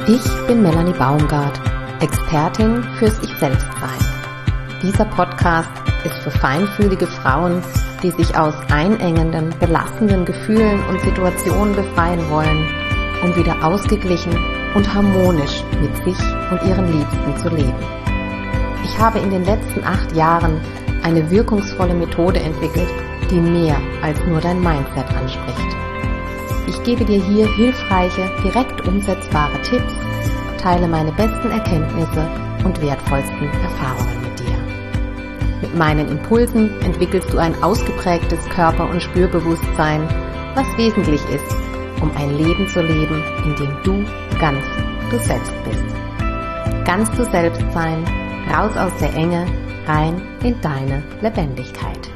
Ich bin Melanie Baumgart, Expertin fürs Ich-Selbst-Sein. Dieser Podcast ist für feinfühlige Frauen, die sich aus einengenden, belastenden Gefühlen und Situationen befreien wollen, um wieder ausgeglichen und harmonisch mit sich und ihren Liebsten zu leben. Ich habe in den letzten 8 Jahren eine wirkungsvolle Methode entwickelt, die mehr als nur dein Mindset anspricht. Ich gebe dir hier hilfreiche, direkt umsetzbare Tipps, teile meine besten Erkenntnisse und wertvollsten Erfahrungen mit dir. Mit meinen Impulsen entwickelst du ein ausgeprägtes Körper- und Spürbewusstsein, was wesentlich ist, um ein Leben zu leben, in dem du ganz du selbst bist. Ganz du selbst sein, raus aus der Enge, rein in deine Lebendigkeit.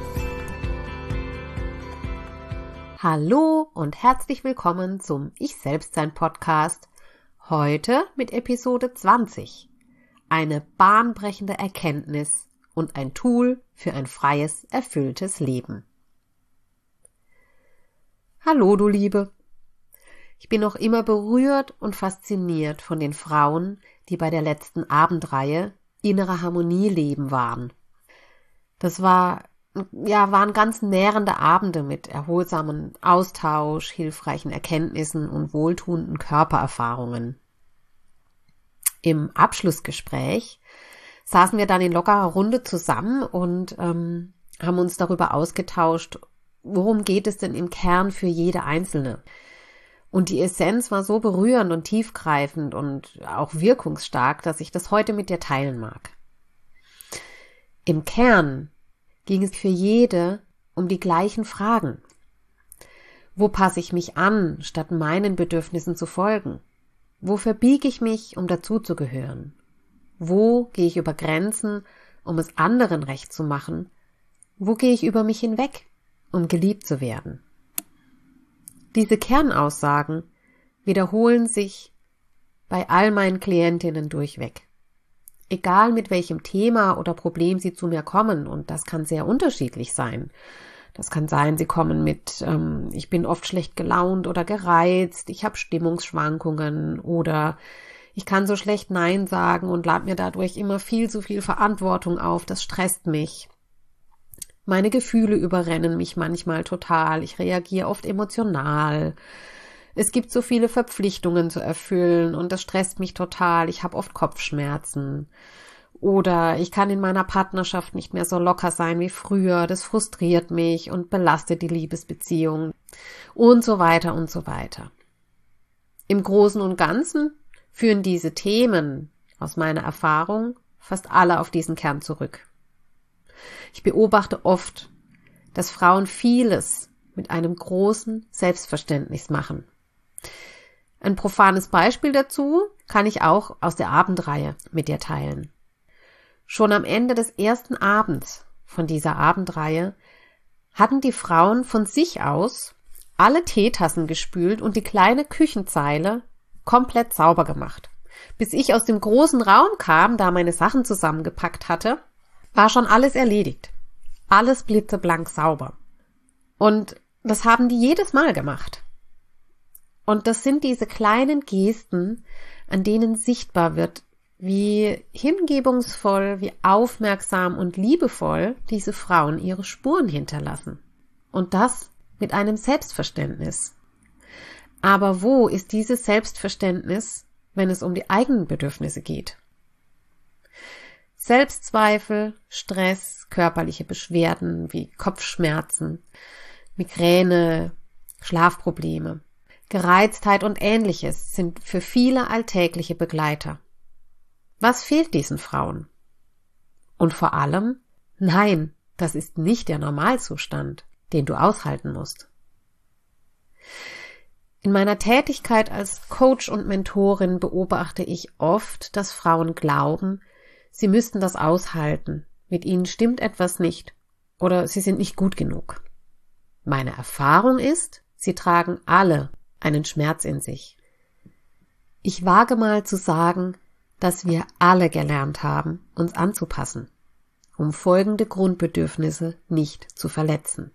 Hallo und herzlich willkommen zum Ich-Selbst-Sein-Podcast. Heute mit Episode 20. Eine bahnbrechende Erkenntnis und ein Tool für ein freies, erfülltes Leben. Hallo, du Liebe. Ich bin noch immer berührt und fasziniert von den Frauen, die bei der letzten Abendreihe Innere Harmonie leben waren. Das waren ganz nährende Abende mit erholsamem Austausch, hilfreichen Erkenntnissen und wohltuenden Körpererfahrungen. Im Abschlussgespräch saßen wir dann in lockerer Runde zusammen und haben uns darüber ausgetauscht, worum geht es denn im Kern für jede Einzelne. Und die Essenz war so berührend und tiefgreifend und auch wirkungsstark, dass ich das heute mit dir teilen mag. Im Kern ging es für jede um die gleichen Fragen. Wo passe ich mich an, statt meinen Bedürfnissen zu folgen? Wo verbiege ich mich, um dazuzugehören? Wo gehe ich über Grenzen, um es anderen recht zu machen? Wo gehe ich über mich hinweg, um geliebt zu werden? Diese Kernaussagen wiederholen sich bei all meinen Klientinnen durchweg. Egal mit welchem Thema oder Problem sie zu mir kommen, und das kann sehr unterschiedlich sein. Das kann sein, sie kommen mit, ich bin oft schlecht gelaunt oder gereizt, ich habe Stimmungsschwankungen oder ich kann so schlecht Nein sagen und lade mir dadurch immer viel zu viel Verantwortung auf, das stresst mich. Meine Gefühle überrennen mich manchmal total, ich reagiere oft emotional. Es gibt so viele Verpflichtungen zu erfüllen und das stresst mich total. Ich habe oft Kopfschmerzen oder ich kann in meiner Partnerschaft nicht mehr so locker sein wie früher. Das frustriert mich und belastet die Liebesbeziehung und so weiter und so weiter. Im Großen und Ganzen führen diese Themen aus meiner Erfahrung fast alle auf diesen Kern zurück. Ich beobachte oft, dass Frauen vieles mit einem großen Selbstverständnis machen. Ein profanes Beispiel dazu kann ich auch aus der Abendreihe mit dir teilen. Schon am Ende des ersten Abends von dieser Abendreihe hatten die Frauen von sich aus alle Teetassen gespült und die kleine Küchenzeile komplett sauber gemacht. Bis ich aus dem großen Raum kam, da meine Sachen zusammengepackt hatte, war schon alles erledigt. Alles blitzeblank sauber. Und das haben die jedes Mal gemacht. Und das sind diese kleinen Gesten, an denen sichtbar wird, wie hingebungsvoll, wie aufmerksam und liebevoll diese Frauen ihre Spuren hinterlassen. Und das mit einem Selbstverständnis. Aber wo ist dieses Selbstverständnis, wenn es um die eigenen Bedürfnisse geht? Selbstzweifel, Stress, körperliche Beschwerden wie Kopfschmerzen, Migräne, Schlafprobleme, Gereiztheit und Ähnliches sind für viele alltägliche Begleiter. Was fehlt diesen Frauen? Und vor allem, nein, das ist nicht der Normalzustand, den du aushalten musst. In meiner Tätigkeit als Coach und Mentorin beobachte ich oft, dass Frauen glauben, sie müssten das aushalten, mit ihnen stimmt etwas nicht oder sie sind nicht gut genug. Meine Erfahrung ist, sie tragen alle einen Schmerz in sich. Ich wage mal zu sagen, dass wir alle gelernt haben, uns anzupassen, um folgende Grundbedürfnisse nicht zu verletzen: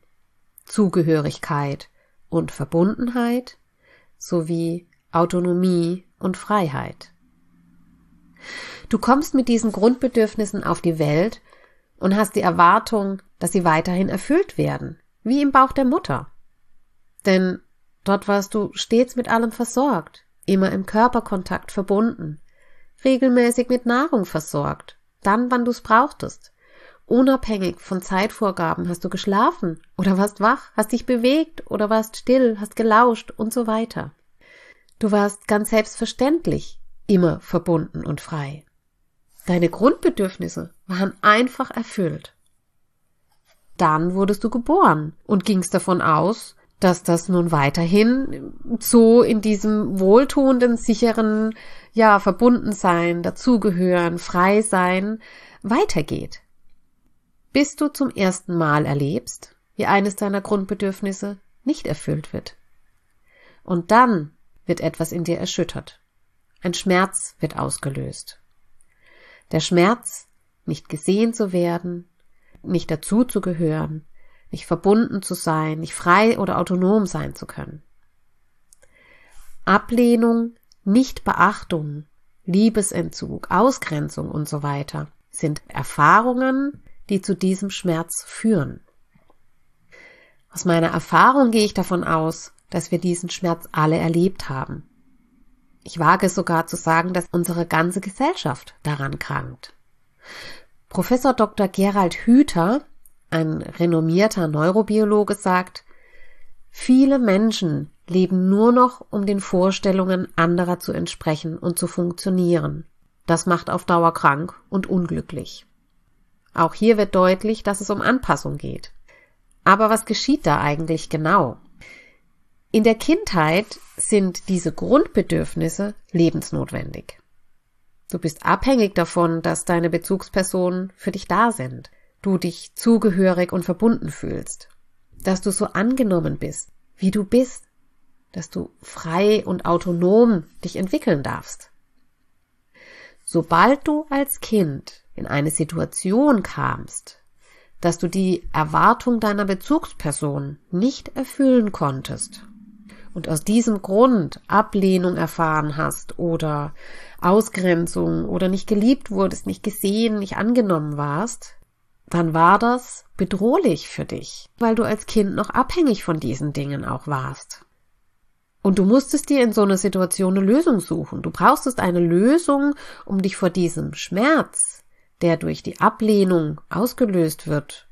Zugehörigkeit und Verbundenheit sowie Autonomie und Freiheit. Du kommst mit diesen Grundbedürfnissen auf die Welt und hast die Erwartung, dass sie weiterhin erfüllt werden, wie im Bauch der Mutter. Denn dort warst du stets mit allem versorgt, immer im Körperkontakt verbunden, regelmäßig mit Nahrung versorgt, dann, wann du es brauchtest. Unabhängig von Zeitvorgaben hast du geschlafen oder warst wach, hast dich bewegt oder warst still, hast gelauscht und so weiter. Du warst ganz selbstverständlich immer verbunden und frei. Deine Grundbedürfnisse waren einfach erfüllt. Dann wurdest du geboren und gingst davon aus, dass das nun weiterhin so in diesem wohltuenden, sicheren, Verbundensein, dazugehören, frei sein, weitergeht. Bis du zum ersten Mal erlebst, wie eines deiner Grundbedürfnisse nicht erfüllt wird. Und dann wird etwas in dir erschüttert. Ein Schmerz wird ausgelöst. Der Schmerz, nicht gesehen zu werden, nicht dazuzugehören, nicht verbunden zu sein, nicht frei oder autonom sein zu können. Ablehnung, Nichtbeachtung, Liebesentzug, Ausgrenzung und so weiter sind Erfahrungen, die zu diesem Schmerz führen. Aus meiner Erfahrung gehe ich davon aus, dass wir diesen Schmerz alle erlebt haben. Ich wage sogar zu sagen, dass unsere ganze Gesellschaft daran krankt. Professor Dr. Gerald Hüther, ein renommierter Neurobiologe, sagt, viele Menschen leben nur noch, um den Vorstellungen anderer zu entsprechen und zu funktionieren. Das macht auf Dauer krank und unglücklich. Auch hier wird deutlich, dass es um Anpassung geht. Aber was geschieht da eigentlich genau? In der Kindheit sind diese Grundbedürfnisse lebensnotwendig. Du bist abhängig davon, dass deine Bezugspersonen für dich da sind, du dich zugehörig und verbunden fühlst, dass du so angenommen bist, wie du bist, dass du frei und autonom dich entwickeln darfst. Sobald du als Kind in eine Situation kamst, dass du die Erwartung deiner Bezugsperson nicht erfüllen konntest und aus diesem Grund Ablehnung erfahren hast oder Ausgrenzung oder nicht geliebt wurdest, nicht gesehen, nicht angenommen warst, dann war das bedrohlich für dich, weil du als Kind noch abhängig von diesen Dingen auch warst. Und du musstest dir in so einer Situation eine Lösung suchen. Du brauchstest eine Lösung, um dich vor diesem Schmerz, der durch die Ablehnung ausgelöst wird,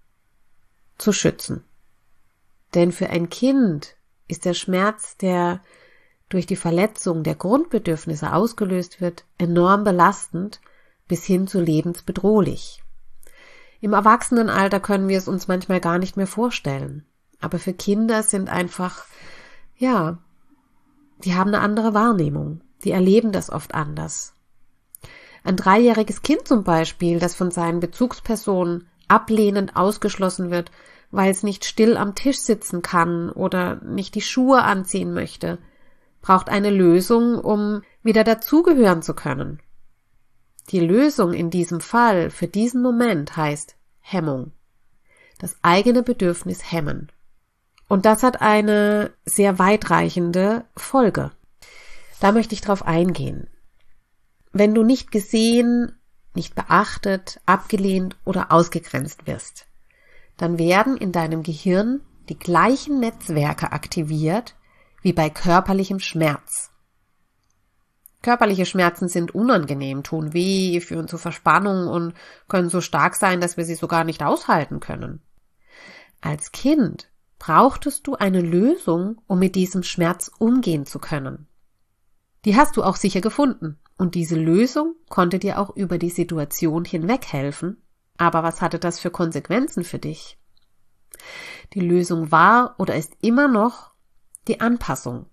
zu schützen. Denn für ein Kind ist der Schmerz, der durch die Verletzung der Grundbedürfnisse ausgelöst wird, enorm belastend bis hin zu lebensbedrohlich. Im Erwachsenenalter können wir es uns manchmal gar nicht mehr vorstellen. Aber für Kinder sind einfach, die haben eine andere Wahrnehmung. Die erleben das oft anders. Ein 3-jähriges Kind zum Beispiel, das von seinen Bezugspersonen ablehnend ausgeschlossen wird, weil es nicht still am Tisch sitzen kann oder nicht die Schuhe anziehen möchte, braucht eine Lösung, um wieder dazugehören zu können. Die Lösung in diesem Fall für diesen Moment heißt Hemmung. Das eigene Bedürfnis hemmen. Und das hat eine sehr weitreichende Folge. Da möchte ich drauf eingehen. Wenn du nicht gesehen, nicht beachtet, abgelehnt oder ausgegrenzt wirst, dann werden in deinem Gehirn die gleichen Netzwerke aktiviert wie bei körperlichem Schmerz. Körperliche Schmerzen sind unangenehm, tun weh, führen zu Verspannung und können so stark sein, dass wir sie sogar nicht aushalten können. Als Kind brauchtest du eine Lösung, um mit diesem Schmerz umgehen zu können. Die hast du auch sicher gefunden und diese Lösung konnte dir auch über die Situation hinweg helfen. Aber was hatte das für Konsequenzen für dich? Die Lösung war oder ist immer noch die Anpassung.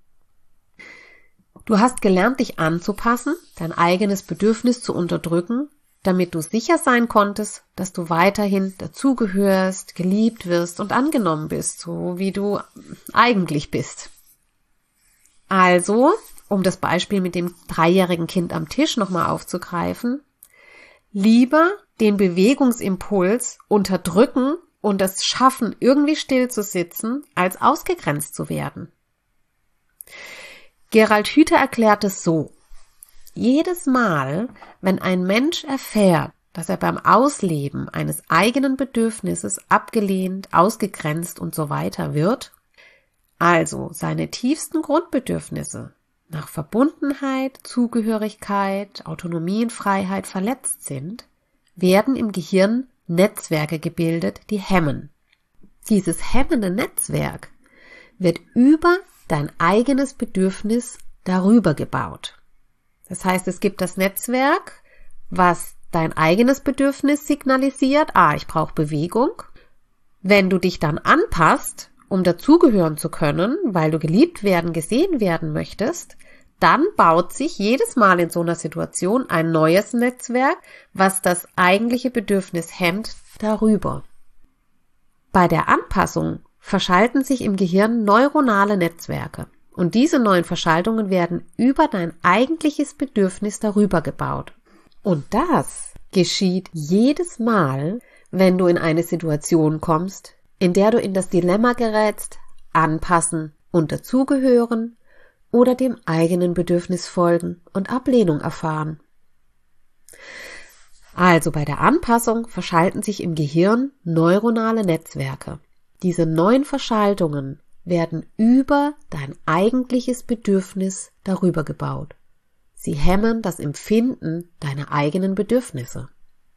Du hast gelernt, dich anzupassen, dein eigenes Bedürfnis zu unterdrücken, damit du sicher sein konntest, dass du weiterhin dazugehörst, geliebt wirst und angenommen bist, so wie du eigentlich bist. Also, um das Beispiel mit dem 3-jährigen Kind am Tisch nochmal aufzugreifen, lieber den Bewegungsimpuls unterdrücken und es schaffen, irgendwie still zu sitzen, als ausgegrenzt zu werden. Gerald Hüther erklärt es so: Jedes Mal, wenn ein Mensch erfährt, dass er beim Ausleben eines eigenen Bedürfnisses abgelehnt, ausgegrenzt und so weiter wird, also seine tiefsten Grundbedürfnisse nach Verbundenheit, Zugehörigkeit, Autonomie und Freiheit verletzt sind, werden im Gehirn Netzwerke gebildet, die hemmen. Dieses hemmende Netzwerk wird über dein eigenes Bedürfnis darüber gebaut. Das heißt, es gibt das Netzwerk, was dein eigenes Bedürfnis signalisiert, ich brauche Bewegung. Wenn du dich dann anpasst, um dazugehören zu können, weil du geliebt werden, gesehen werden möchtest, dann baut sich jedes Mal in so einer Situation ein neues Netzwerk, was das eigentliche Bedürfnis hemmt, darüber. Bei der Anpassung verschalten sich im Gehirn neuronale Netzwerke und diese neuen Verschaltungen werden über dein eigentliches Bedürfnis darüber gebaut. Und das geschieht jedes Mal, wenn du in eine Situation kommst, in der du in das Dilemma gerätst, anpassen und dazugehören oder dem eigenen Bedürfnis folgen und Ablehnung erfahren. Also bei der Anpassung verschalten sich im Gehirn neuronale Netzwerke. Diese neuen Verschaltungen werden über dein eigentliches Bedürfnis darüber gebaut. Sie hemmen das Empfinden deiner eigenen Bedürfnisse.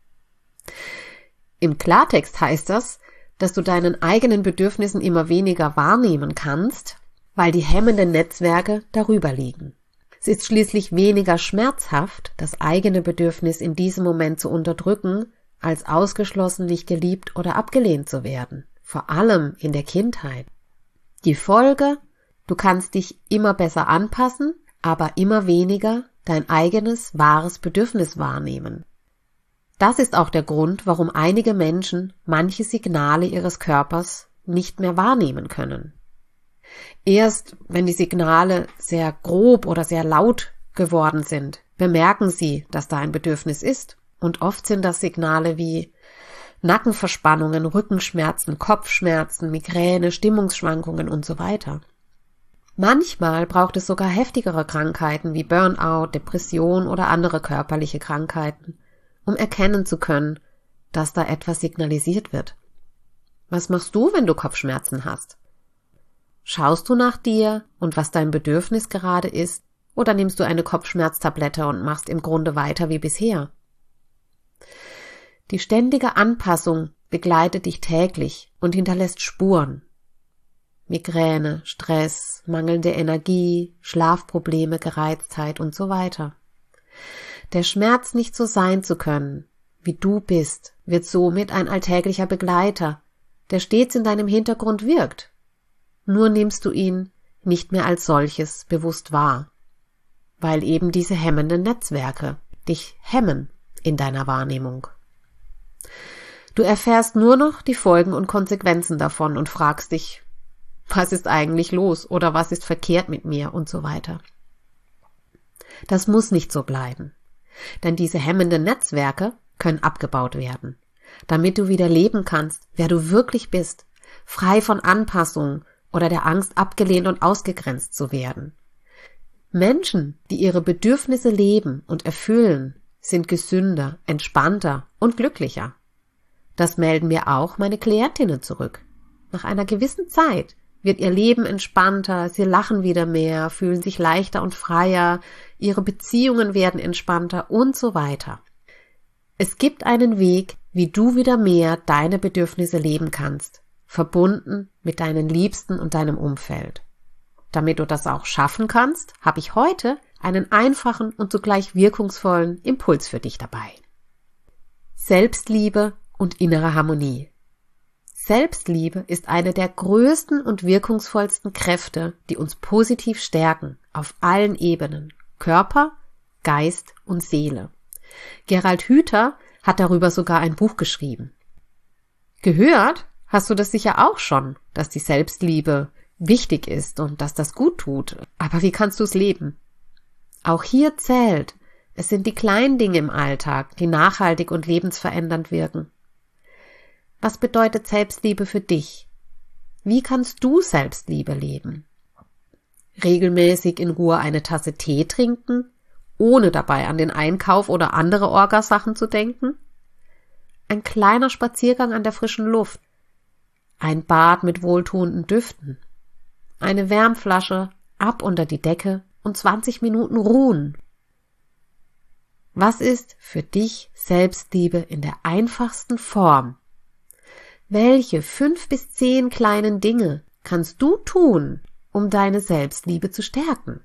Im Klartext heißt das, dass du deinen eigenen Bedürfnissen immer weniger wahrnehmen kannst, weil die hemmenden Netzwerke darüber liegen. Es ist schließlich weniger schmerzhaft, das eigene Bedürfnis in diesem Moment zu unterdrücken, als ausgeschlossen, nicht geliebt oder abgelehnt zu werden, vor allem in der Kindheit. Die Folge: Du kannst dich immer besser anpassen, aber immer weniger dein eigenes, wahres Bedürfnis wahrnehmen. Das ist auch der Grund, warum einige Menschen manche Signale ihres Körpers nicht mehr wahrnehmen können. Erst wenn die Signale sehr grob oder sehr laut geworden sind, bemerken sie, dass da ein Bedürfnis ist. Und oft sind das Signale wie Nackenverspannungen, Rückenschmerzen, Kopfschmerzen, Migräne, Stimmungsschwankungen und so weiter. Manchmal braucht es sogar heftigere Krankheiten wie Burnout, Depression oder andere körperliche Krankheiten, um erkennen zu können, dass da etwas signalisiert wird. Was machst du, wenn du Kopfschmerzen hast? Schaust du nach dir und was dein Bedürfnis gerade ist, oder nimmst du eine Kopfschmerztablette und machst im Grunde weiter wie bisher? Die ständige Anpassung begleitet dich täglich und hinterlässt Spuren. Migräne, Stress, mangelnde Energie, Schlafprobleme, Gereiztheit und so weiter. Der Schmerz, nicht so sein zu können, wie du bist, wird somit ein alltäglicher Begleiter, der stets in deinem Hintergrund wirkt. Nur nimmst du ihn nicht mehr als solches bewusst wahr, weil eben diese hemmenden Netzwerke dich hemmen in deiner Wahrnehmung. Du erfährst nur noch die Folgen und Konsequenzen davon und fragst dich, was ist eigentlich los oder was ist verkehrt mit mir und so weiter. Das muss nicht so bleiben, denn diese hemmenden Netzwerke können abgebaut werden, damit du wieder leben kannst, wer du wirklich bist, frei von Anpassung oder der Angst, abgelehnt und ausgegrenzt zu werden. Menschen, die ihre Bedürfnisse leben und erfüllen, sind gesünder, entspannter und glücklicher. Das melden mir auch meine Klientinnen zurück. Nach einer gewissen Zeit wird ihr Leben entspannter, sie lachen wieder mehr, fühlen sich leichter und freier, ihre Beziehungen werden entspannter und so weiter. Es gibt einen Weg, wie du wieder mehr deine Bedürfnisse leben kannst, verbunden mit deinen Liebsten und deinem Umfeld. Damit du das auch schaffen kannst, habe ich heute einen einfachen und zugleich wirkungsvollen Impuls für dich dabei. Selbstliebe und innere Harmonie. Selbstliebe ist eine der größten und wirkungsvollsten Kräfte, die uns positiv stärken, auf allen Ebenen, Körper, Geist und Seele. Gerald Hüther hat darüber sogar ein Buch geschrieben. Gehört hast du das sicher auch schon, dass die Selbstliebe wichtig ist und dass das gut tut. Aber wie kannst du es leben? Auch hier zählt, es sind die kleinen Dinge im Alltag, die nachhaltig und lebensverändernd wirken. Was bedeutet Selbstliebe für dich? Wie kannst du Selbstliebe leben? regelmäßig in Ruhe eine Tasse Tee trinken, ohne dabei an den Einkauf oder andere Orgasachen zu denken? Ein kleiner Spaziergang an der frischen Luft, ein Bad mit wohltuenden Düften, eine Wärmflasche, ab unter die Decke und 20 Minuten ruhen. Was ist für dich Selbstliebe in der einfachsten Form? Welche 5 bis 10 kleinen Dinge kannst du tun, um deine Selbstliebe zu stärken?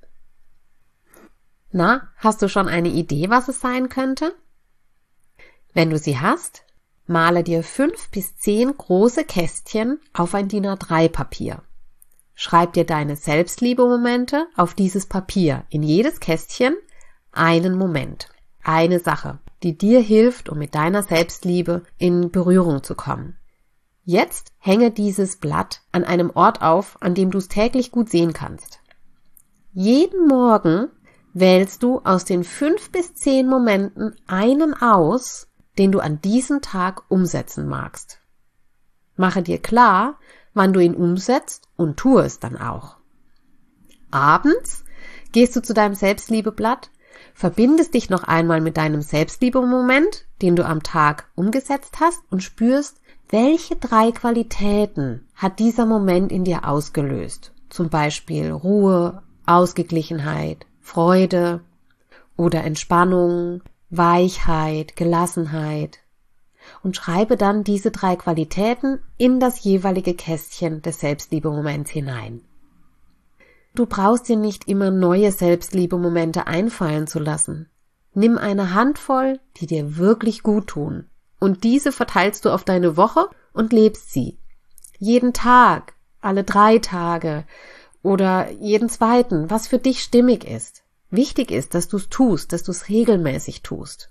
Na, hast du schon eine Idee, was es sein könnte? Wenn du sie hast, male dir 5 bis 10 große Kästchen auf ein DIN A3-Papier. Schreib dir deine Selbstliebe-Momente auf dieses Papier, in jedes Kästchen einen Moment, eine Sache, die dir hilft, um mit deiner Selbstliebe in Berührung zu kommen. Jetzt hänge dieses Blatt an einem Ort auf, an dem du es täglich gut sehen kannst. Jeden Morgen wählst du aus den 5 bis 10 Momenten einen aus, den du an diesem Tag umsetzen magst. Mache dir klar, wann du ihn umsetzt und tue es dann auch. Abends gehst du zu deinem Selbstliebeblatt, verbindest dich noch einmal mit deinem Selbstliebe-Moment, den du am Tag umgesetzt hast und spürst, welche 3 Qualitäten hat dieser Moment in dir ausgelöst. Zum Beispiel Ruhe, Ausgeglichenheit, Freude oder Entspannung, Weichheit, Gelassenheit. Und schreibe dann diese 3 Qualitäten in das jeweilige Kästchen des Selbstliebe-Moments hinein. Du brauchst dir nicht immer neue Selbstliebe-Momente einfallen zu lassen. Nimm eine Handvoll, die dir wirklich gut tun. Und diese verteilst du auf deine Woche und lebst sie. Jeden Tag, alle 3 Tage oder jeden zweiten, was für dich stimmig ist. Wichtig ist, dass du es tust, dass du es regelmäßig tust.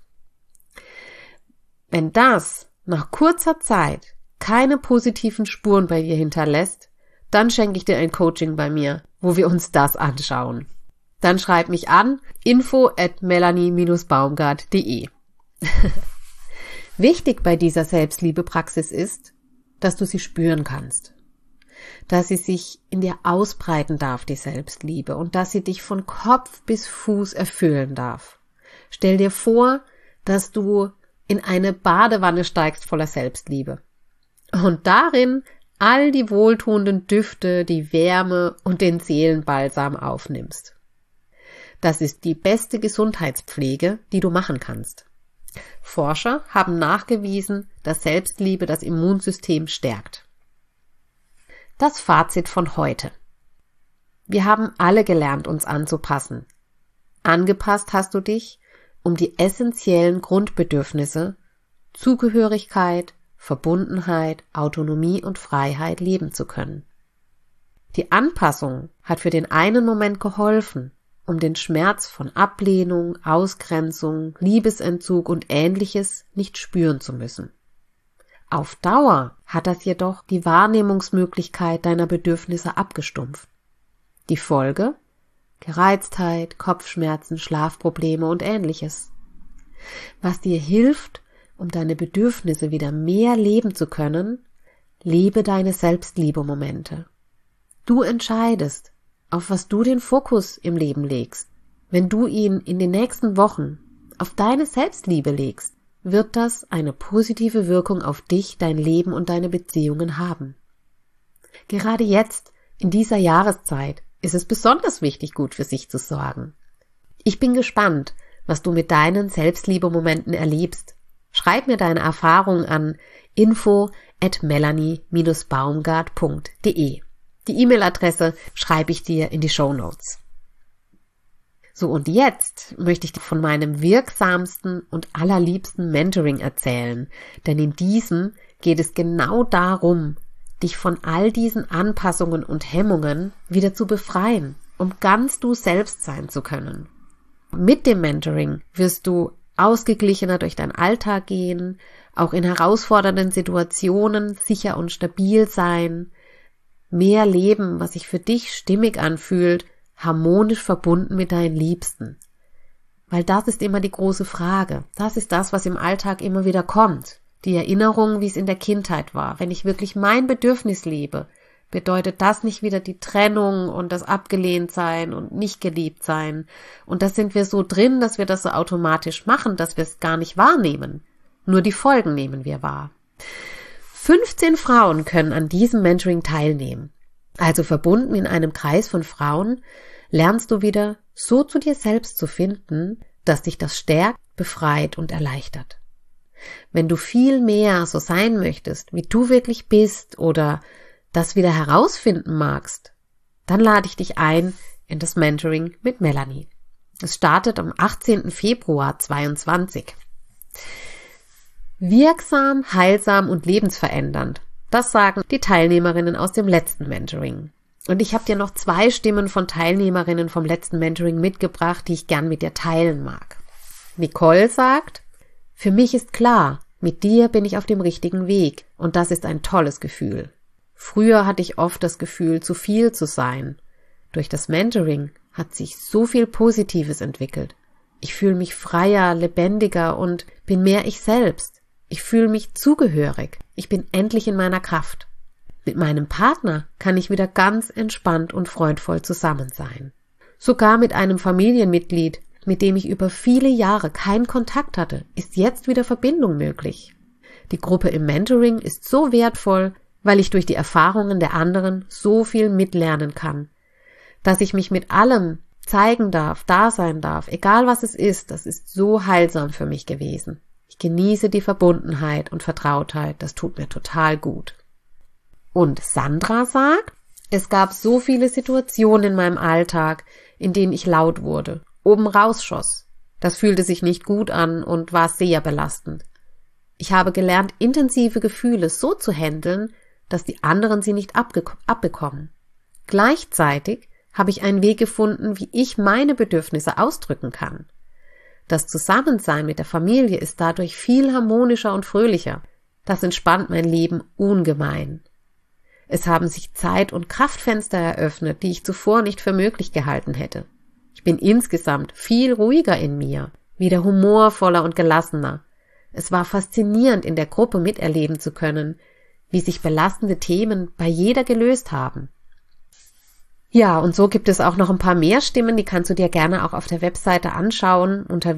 Wenn das nach kurzer Zeit keine positiven Spuren bei dir hinterlässt, dann schenke ich dir ein Coaching bei mir, wo wir uns das anschauen. Dann schreib mich an, info@melanie-baumgart.de. Wichtig bei dieser Selbstliebepraxis ist, dass du sie spüren kannst. Dass sie sich in dir ausbreiten darf, die Selbstliebe, und dass sie dich von Kopf bis Fuß erfüllen darf. Stell dir vor, dass du in eine Badewanne steigst voller Selbstliebe und darin all die wohltuenden Düfte, die Wärme und den Seelenbalsam aufnimmst. Das ist die beste Gesundheitspflege, die du machen kannst. Forscher haben nachgewiesen, dass Selbstliebe das Immunsystem stärkt. Das Fazit von heute. Wir haben alle gelernt, uns anzupassen. Angepasst hast du dich, um die essentiellen Grundbedürfnisse Zugehörigkeit, Verbundenheit, Autonomie und Freiheit leben zu können. Die Anpassung hat für den einen Moment geholfen, um den Schmerz von Ablehnung, Ausgrenzung, Liebesentzug und Ähnliches nicht spüren zu müssen. Auf Dauer hat das jedoch die Wahrnehmungsmöglichkeit deiner Bedürfnisse abgestumpft. Die Folge? Gereiztheit, Kopfschmerzen, Schlafprobleme und Ähnliches. Was dir hilft, um deine Bedürfnisse wieder mehr leben zu können, lebe deine Selbstliebe-Momente. Du entscheidest, auf was du den Fokus im Leben legst. Wenn du ihn in den nächsten Wochen auf deine Selbstliebe legst, wird das eine positive Wirkung auf dich, dein Leben und deine Beziehungen haben. Gerade jetzt, in dieser Jahreszeit, ist es besonders wichtig, gut für sich zu sorgen. Ich bin gespannt, was du mit deinen Selbstliebe-Momenten erlebst. Schreib mir deine Erfahrungen an info@melanie-baumgart.de. Die E-Mail-Adresse schreibe ich dir in die Shownotes. So, und jetzt möchte ich dir von meinem wirksamsten und allerliebsten Mentoring erzählen, denn in diesem geht es genau darum, dich von all diesen Anpassungen und Hemmungen wieder zu befreien, um ganz du selbst sein zu können. Mit dem Mentoring wirst du ausgeglichener durch deinen Alltag gehen, auch in herausfordernden Situationen sicher und stabil sein, mehr leben, was sich für dich stimmig anfühlt, harmonisch verbunden mit deinen Liebsten. Weil das ist immer die große Frage. Das ist das, was im Alltag immer wieder kommt. Die Erinnerung, wie es in der Kindheit war. Wenn ich wirklich mein Bedürfnis lebe, bedeutet das nicht wieder die Trennung und das Abgelehntsein und nicht geliebt sein. Und das sind wir so drin, dass wir das so automatisch machen, dass wir es gar nicht wahrnehmen. Nur die Folgen nehmen wir wahr. 15 Frauen können an diesem Mentoring teilnehmen. Also verbunden in einem Kreis von Frauen lernst du wieder so zu dir selbst zu finden, dass dich das stärkt, befreit und erleichtert. Wenn du viel mehr so sein möchtest, wie du wirklich bist oder das wieder herausfinden magst, dann lade ich dich ein in das Mentoring mit Melanie. Es startet am 18. Februar 2022. Wirksam, heilsam und lebensverändernd. Das sagen die Teilnehmerinnen aus dem letzten Mentoring. Und ich habe dir noch 2 Stimmen von Teilnehmerinnen vom letzten Mentoring mitgebracht, die ich gern mit dir teilen mag. Nicole sagt: Für mich ist klar, mit dir bin ich auf dem richtigen Weg und das ist ein tolles Gefühl. Früher hatte ich oft das Gefühl, zu viel zu sein. Durch das Mentoring hat sich so viel Positives entwickelt. Ich fühle mich freier, lebendiger und bin mehr ich selbst. Ich fühle mich zugehörig. Ich bin endlich in meiner Kraft. Mit meinem Partner kann ich wieder ganz entspannt und freundvoll zusammen sein. Sogar mit einem Familienmitglied, mit dem ich über viele Jahre keinen Kontakt hatte, ist jetzt wieder Verbindung möglich. Die Gruppe im Mentoring ist so wertvoll, weil ich durch die Erfahrungen der anderen so viel mitlernen kann. Dass ich mich mit allem zeigen darf, da sein darf, egal was es ist, das ist so heilsam für mich gewesen. Ich genieße die Verbundenheit und Vertrautheit, das tut mir total gut. Und Sandra sagt, es gab so viele Situationen in meinem Alltag, in denen ich laut wurde, oben rausschoss. Das fühlte sich nicht gut an und war sehr belastend. Ich habe gelernt, intensive Gefühle so zu handeln, dass die anderen sie nicht abbekommen. Gleichzeitig habe ich einen Weg gefunden, wie ich meine Bedürfnisse ausdrücken kann. Das Zusammensein mit der Familie ist dadurch viel harmonischer und fröhlicher. Das entspannt mein Leben ungemein. Es haben sich Zeit- und Kraftfenster eröffnet, die ich zuvor nicht für möglich gehalten hätte. Ich bin insgesamt viel ruhiger in mir, wieder humorvoller und gelassener. Es war faszinierend, in der Gruppe miterleben zu können, wie sich belastende Themen bei jeder gelöst haben. Ja, und so gibt es auch noch ein paar mehr Stimmen, die kannst du dir gerne auch auf der Webseite anschauen unter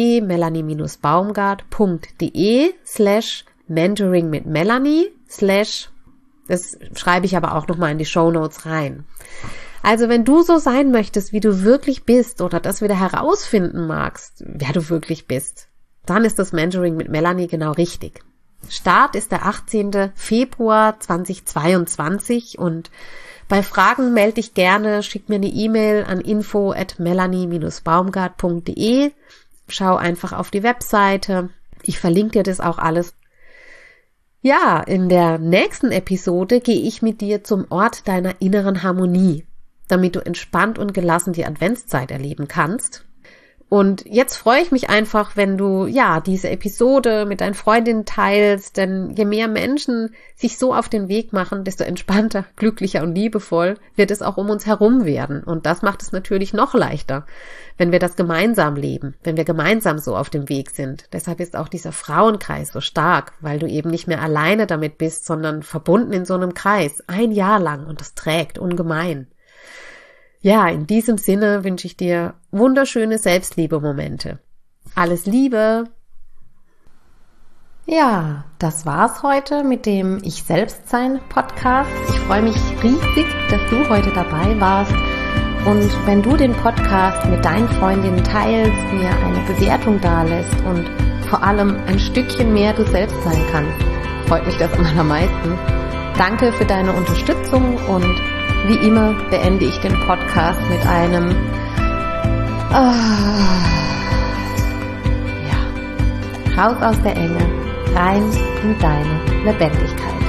www.melanie-baumgart.de/mentoring mit Melanie/ das schreibe ich aber auch nochmal in die Shownotes rein. Also wenn du so sein möchtest, wie du wirklich bist oder das wieder herausfinden magst, wer du wirklich bist, dann ist das Mentoring mit Melanie genau richtig. Start ist der 18. Februar 2022 und bei Fragen melde dich gerne, schick mir eine E-Mail an info@melanie-baumgart.de. Schau einfach auf die Webseite. Ich verlinke dir das auch alles. Ja, in der nächsten Episode gehe ich mit dir zum Ort deiner inneren Harmonie, damit du entspannt und gelassen die Adventszeit erleben kannst. Und jetzt freue ich mich einfach, wenn du diese Episode mit deinen Freundinnen teilst, denn je mehr Menschen sich so auf den Weg machen, desto entspannter, glücklicher und liebevoll wird es auch um uns herum werden. Und das macht es natürlich noch leichter, wenn wir das gemeinsam leben, wenn wir gemeinsam so auf dem Weg sind. Deshalb ist auch dieser Frauenkreis so stark, weil du eben nicht mehr alleine damit bist, sondern verbunden in so einem Kreis, 1 Jahr lang, und das trägt ungemein. Ja, in diesem Sinne wünsche ich dir wunderschöne Selbstliebe-Momente. Alles Liebe! Ja, das war's heute mit dem Ich-Selbst-Sein-Podcast. Ich freue mich riesig, dass du heute dabei warst. Und wenn du den Podcast mit deinen Freundinnen teilst, mir eine Bewertung dalässt und vor allem ein Stückchen mehr du selbst sein kannst, freut mich das am allermeisten. Danke für deine Unterstützung und wie immer beende ich den Podcast mit einem raus aus der Enge, rein in deine Lebendigkeit.